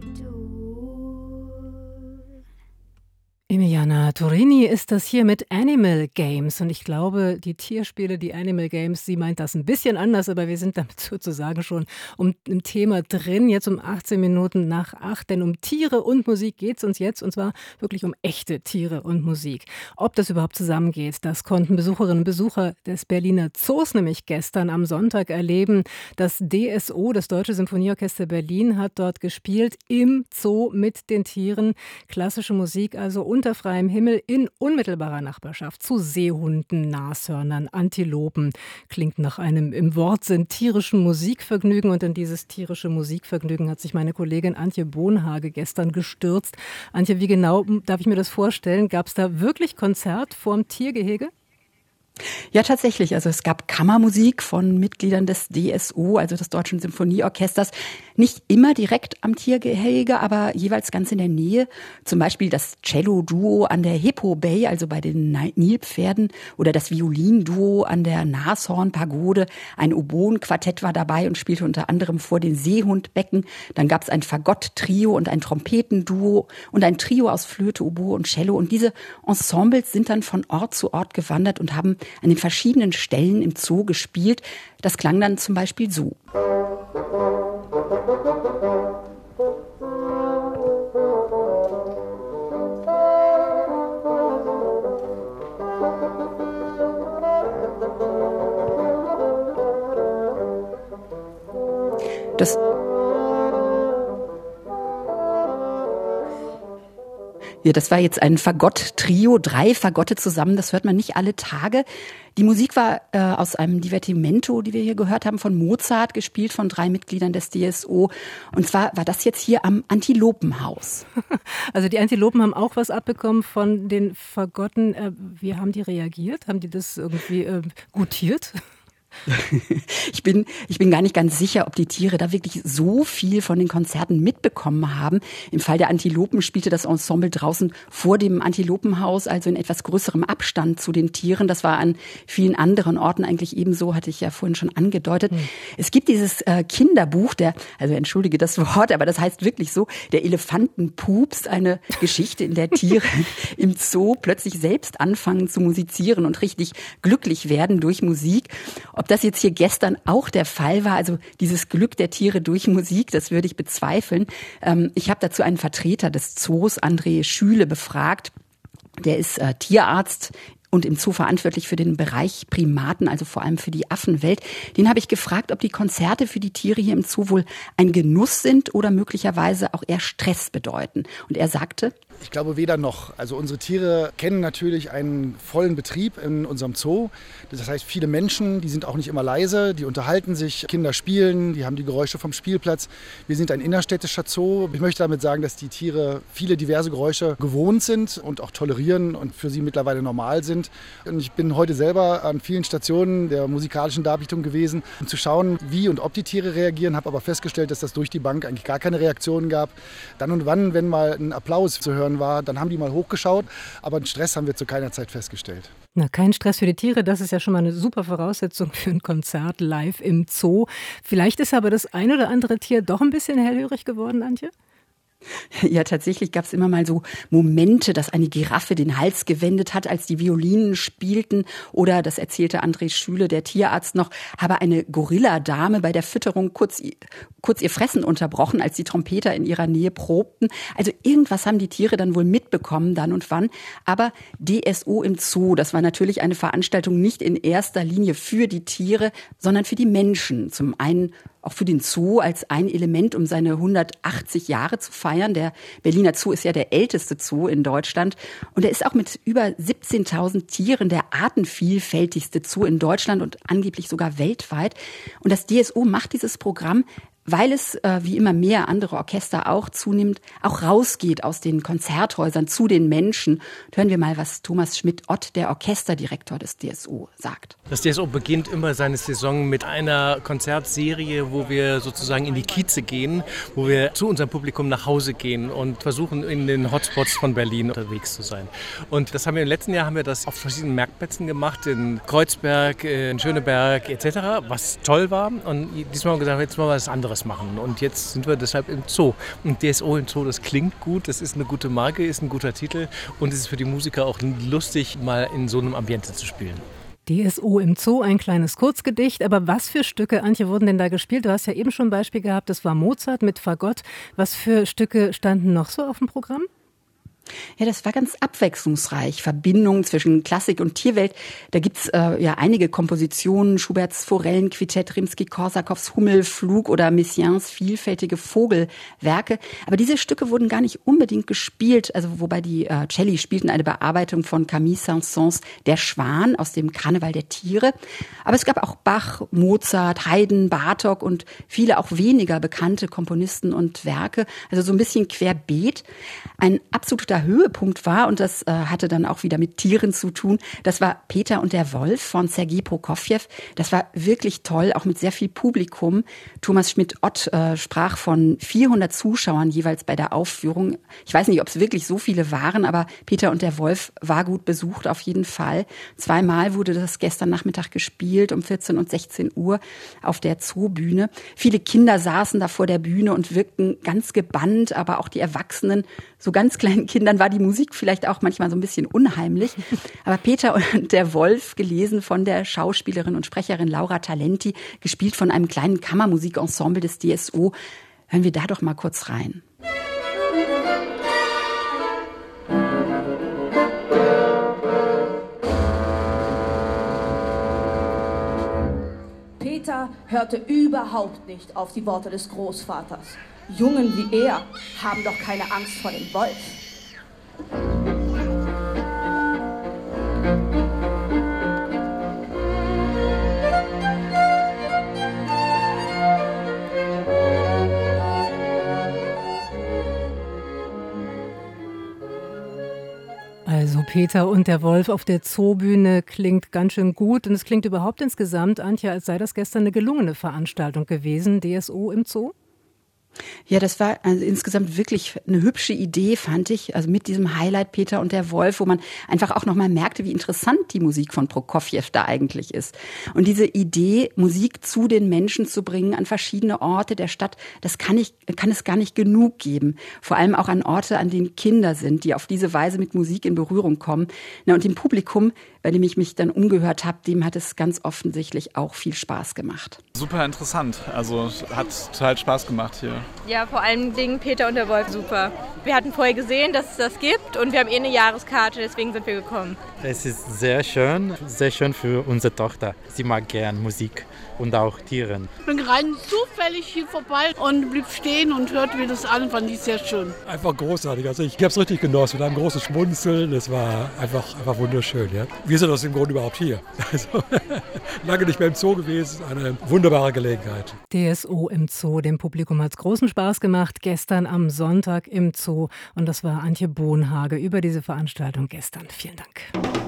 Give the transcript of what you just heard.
Emiliana Turini ist das hier mit Animal Games und ich glaube, die Tierspiele, die Animal Games, sie meint das ein bisschen anders, aber wir sind damit sozusagen schon im Thema drin, jetzt um 18 Minuten nach 8, denn um Tiere und Musik geht es uns jetzt und zwar wirklich um echte Tiere und Musik. Ob das überhaupt zusammengeht, das konnten Besucherinnen und Besucher des Berliner Zoos nämlich gestern am Sonntag erleben. Das DSO, das Deutsche Symphonieorchester Berlin, hat dort gespielt im Zoo mit den Tieren. Klassische Musik also unter freiem Himmel in unmittelbarer Nachbarschaft zu Seehunden, Nashörnern, Antilopen. Klingt nach einem im Wortsinn tierischen Musikvergnügen und in dieses tierische Musikvergnügen hat sich meine Kollegin Antje Bohnhage gestern gestürzt. Antje, wie genau darf ich mir das vorstellen? Gab es da wirklich Konzert vorm Tiergehege? Ja, tatsächlich. Also es gab Kammermusik von Mitgliedern des DSO, also des Deutschen Symphonieorchesters. Nicht immer direkt am Tiergehege, aber jeweils ganz in der Nähe. Zum Beispiel das Cello-Duo an der Hippo Bay, also bei den Nilpferden, oder das Violin-Duo an der Nashornpagode. Ein Oboen-Quartett war dabei und spielte unter anderem vor den Seehundbecken. Dann gab es ein Fagott-Trio und ein Trompetenduo und ein Trio aus Flöte, Oboe und Cello. Und diese Ensembles sind dann von Ort zu Ort gewandert und haben an den verschiedenen Stellen im Zoo gespielt. Das klang dann zum Beispiel so. Das war jetzt ein Fagott-Trio, 3 Fagotte zusammen, das hört man nicht alle Tage. Die Musik war aus einem Divertimento, die wir hier gehört haben, von Mozart, gespielt von 3 Mitgliedern des DSO. Und zwar war das jetzt hier am Antilopenhaus. Also die Antilopen haben auch was abbekommen von den Fagotten. Wie haben die reagiert? Haben die das irgendwie gutiert? Ich bin gar nicht ganz sicher, ob die Tiere da wirklich so viel von den Konzerten mitbekommen haben. Im Fall der Antilopen spielte das Ensemble draußen vor dem Antilopenhaus, also in etwas größerem Abstand zu den Tieren. Das war an vielen anderen Orten eigentlich ebenso, hatte ich ja vorhin schon angedeutet. Es gibt dieses Kinderbuch, also entschuldige das Wort, aber das heißt wirklich so, der Elefantenpups, eine Geschichte, in der Tiere im Zoo plötzlich selbst anfangen zu musizieren und richtig glücklich werden durch Musik. Ob das jetzt hier gestern auch der Fall war, also dieses Glück der Tiere durch Musik, das würde ich bezweifeln. Ich habe dazu einen Vertreter des Zoos, André Schüle, befragt. Der ist Tierarzt und im Zoo verantwortlich für den Bereich Primaten, also vor allem für die Affenwelt. Den habe ich gefragt, ob die Konzerte für die Tiere hier im Zoo wohl ein Genuss sind oder möglicherweise auch eher Stress bedeuten. Und er sagte: Ich glaube weder noch. Also unsere Tiere kennen natürlich einen vollen Betrieb in unserem Zoo. Das heißt, viele Menschen, die sind auch nicht immer leise, die unterhalten sich, Kinder spielen, die haben die Geräusche vom Spielplatz. Wir sind ein innerstädtischer Zoo. Ich möchte damit sagen, dass die Tiere viele diverse Geräusche gewohnt sind und auch tolerieren und für sie mittlerweile normal sind. Und ich bin heute selber an vielen Stationen der musikalischen Darbietung gewesen, um zu schauen, wie und ob die Tiere reagieren, habe aber festgestellt, dass das durch die Bank eigentlich gar keine Reaktionen gab. Dann und wann, wenn mal ein Applaus zu hören war, dann haben die mal hochgeschaut, aber einen Stress haben wir zu keiner Zeit festgestellt. Na, kein Stress für die Tiere, das ist ja schon mal eine super Voraussetzung für ein Konzert live im Zoo. Vielleicht ist aber das ein oder andere Tier doch ein bisschen hellhörig geworden, Antje? Ja, tatsächlich gab es immer mal so Momente, dass eine Giraffe den Hals gewendet hat, als die Violinen spielten. Oder, das erzählte André Schüle, der Tierarzt, noch, habe eine Gorilladame bei der Fütterung kurz ihr Fressen unterbrochen, als die Trompeter in ihrer Nähe probten. Also irgendwas haben die Tiere dann wohl mitbekommen, dann und wann. Aber DSO im Zoo, das war natürlich eine Veranstaltung nicht in erster Linie für die Tiere, sondern für die Menschen. Zum einen auch für den Zoo als ein Element, um seine 180 Jahre zu feiern. Der Berliner Zoo ist ja der älteste Zoo in Deutschland. Und er ist auch mit über 17.000 Tieren der artenvielfältigste Zoo in Deutschland und angeblich sogar weltweit. Und das DSO macht dieses Programm, weil es, wie immer mehr andere Orchester auch zunimmt, auch rausgeht aus den Konzerthäusern zu den Menschen. Hören wir mal, was Thomas Schmidt-Ott, der Orchesterdirektor des DSO, sagt. Das DSO beginnt immer seine Saison mit einer Konzertserie, wo wir sozusagen in die Kieze gehen, wo wir zu unserem Publikum nach Hause gehen und versuchen, in den Hotspots von Berlin unterwegs zu sein. Und das haben wir im letzten Jahr auf verschiedenen Marktplätzen gemacht, in Kreuzberg, in Schöneberg etc., was toll war. Und diesmal haben wir gesagt, jetzt wollen wir was anderes anderes machen. Und jetzt sind wir deshalb im Zoo. Und DSO im Zoo, das klingt gut, das ist eine gute Marke, ist ein guter Titel und es ist für die Musiker auch lustig, mal in so einem Ambiente zu spielen. DSO im Zoo, ein kleines Kurzgedicht. Aber was für Stücke, Antje, wurden denn da gespielt? Du hast ja eben schon ein Beispiel gehabt, das war Mozart mit Fagott. Was für Stücke standen noch so auf dem Programm? Ja, das war ganz abwechslungsreich. Verbindungen zwischen Klassik und Tierwelt. Da gibt's ja einige Kompositionen, Schuberts Forellenquintett, Rimski-Korsakows Hummelflug oder Messiaens vielfältige Vogelwerke. Aber diese Stücke wurden gar nicht unbedingt gespielt, also wobei die Celli spielten eine Bearbeitung von Camille Saint-Saëns Der Schwan aus dem Karneval der Tiere. Aber es gab auch Bach, Mozart, Haydn, Bartók und viele auch weniger bekannte Komponisten und Werke. Also so ein bisschen querbeet. Ein absoluter Höhepunkt war, und das hatte dann auch wieder mit Tieren zu tun, das war Peter und der Wolf von Sergei Prokofjew. Das war wirklich toll, auch mit sehr viel Publikum. Thomas Schmidt-Ott sprach von 400 Zuschauern jeweils bei der Aufführung. Ich weiß nicht, ob es wirklich so viele waren, aber Peter und der Wolf war gut besucht auf jeden Fall. 2-mal wurde das gestern Nachmittag gespielt, um 14 und 16 Uhr auf der Zoobühne. Viele Kinder saßen da vor der Bühne und wirkten ganz gebannt, aber auch die Erwachsenen, so ganz kleinen Kindern war die Musik vielleicht auch manchmal so ein bisschen unheimlich. Aber Peter und der Wolf, gelesen von der Schauspielerin und Sprecherin Laura Talenti, gespielt von einem kleinen Kammermusikensemble des DSO. Hören wir da doch mal kurz rein. Peter hörte überhaupt nicht auf die Worte des Großvaters. Jungen wie er haben doch keine Angst vor dem Wolf. Also Peter und der Wolf auf der Zoobühne klingt ganz schön gut und es klingt überhaupt insgesamt, Antje, als sei das gestern eine gelungene Veranstaltung gewesen, DSO im Zoo. Ja, das war also insgesamt wirklich eine hübsche Idee, fand ich. Also mit diesem Highlight Peter und der Wolf, wo man einfach auch nochmal merkte, wie interessant die Musik von Prokofjew da eigentlich ist. Und diese Idee, Musik zu den Menschen zu bringen, an verschiedene Orte der Stadt, das kann es gar nicht genug geben. Vor allem auch an Orte, an denen Kinder sind, die auf diese Weise mit Musik in Berührung kommen. Na, und dem Publikum, bei dem ich mich dann umgehört habe, dem hat es ganz offensichtlich auch viel Spaß gemacht. Super interessant. Also hat total Spaß gemacht hier. Ja, vor allen Dingen Peter und der Wolf super. Wir hatten vorher gesehen, dass es das gibt und wir haben eine Jahreskarte, deswegen sind wir gekommen. Es ist sehr schön für unsere Tochter. Sie mag gern Musik und auch Tiere. Ich bin rein zufällig hier vorbei und blieb stehen und hörte mir das an, fand ich sehr schön. Einfach großartig. Also ich habe es richtig genossen mit einem großen Schmunzeln. Es war einfach wunderschön. Ja. Wir sind aus dem Grund überhaupt hier. Also, lange nicht mehr im Zoo gewesen. Eine wunderbare Gelegenheit. DSO im Zoo. Dem Publikum hat es großen Spaß gemacht. Gestern am Sonntag im Zoo. Und das war Antje Bohnhage über diese Veranstaltung gestern. Vielen Dank.